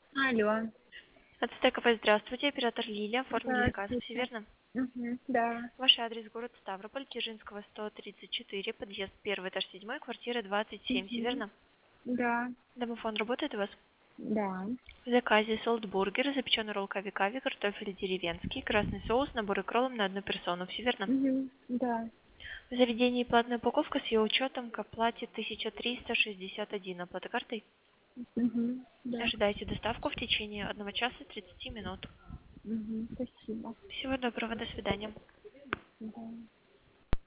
Алло. От Стековой здравствуйте, оператор Лилия, оформили заказ, все Здравствуйте. верно? Да. Ваш адрес город Ставрополь, Дзержинского, 134, подъезд 1, этаж 7, квартира 27, все Мгм. верно? Да. Домофон работает у вас? Да. В заказе солтбургер, запеченный ролл кави-кави, картофель деревенский, красный соус, набор икролом на одну персону, все верно? Да. В заведении платная упаковка с ее учетом к оплате 1361, оплата картой. Да. Ожидайте доставку в течение 1 часа 30 минут. Спасибо. Всего доброго, до свидания. Да.